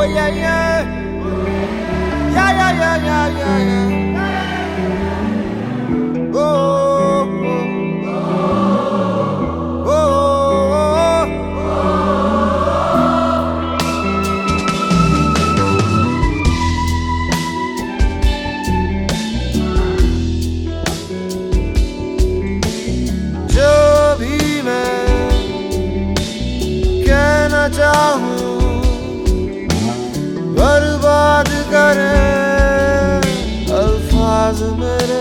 yeah, yeah. Yeah, yeah, yeah, yeah, yeah, yeah. Oh, oh, oh, जो भी मैं कहना चाहूँ बर्बाद करे अल्फाज मेरे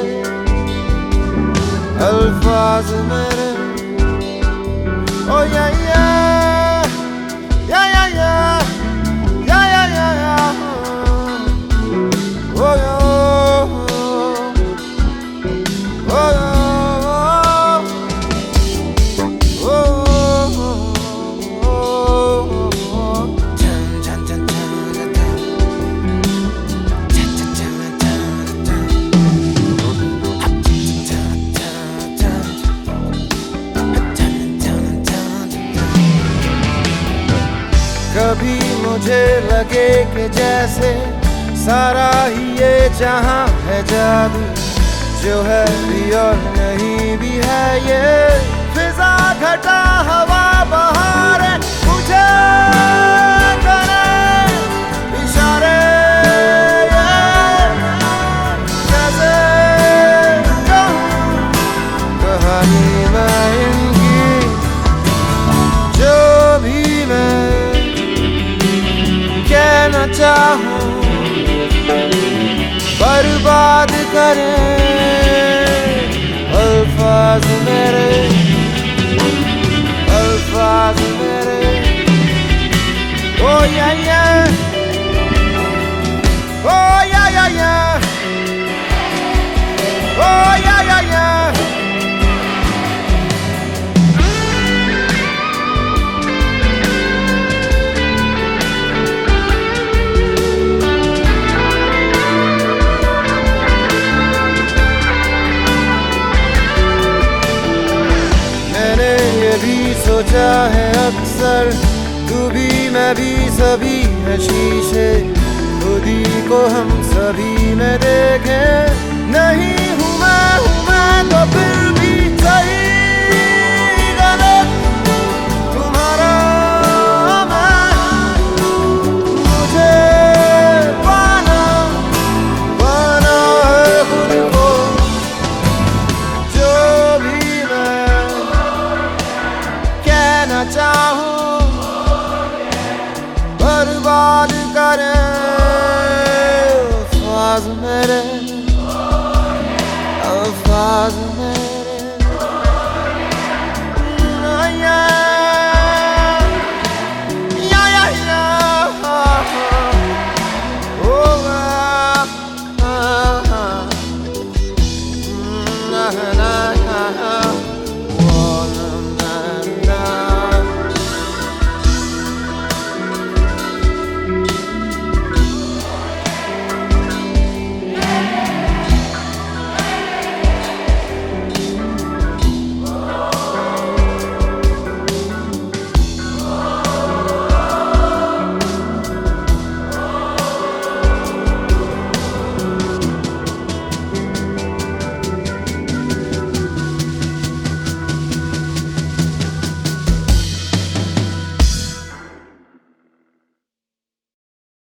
ओ या या या या या या या या या ओ या ओ या कभी मुझे लगे कि जैसे सारा ही ये जहां है जादू, जो है भी और नहीं भी है ये फिजा घटा हवा बहार है, मुझे करे इशारे जैसे कहूं कहानी मैं इनकी, जो भी मैं कहना चाहूं बर्बाद करे अल्फाज मेरे ओ या या ओ या या या ओ या या या भी सोचा है अक्सर, तू भी मैं भी सभी है शीशे, खुदी को हम सभी में देखें, नहीं हूँ मैं तो फिर भी सही गलत तुम्हारा मैं, मुझे पाना है खुद को, जो भी कहना चाहूं बर्बाद करे अल्फाज मेरे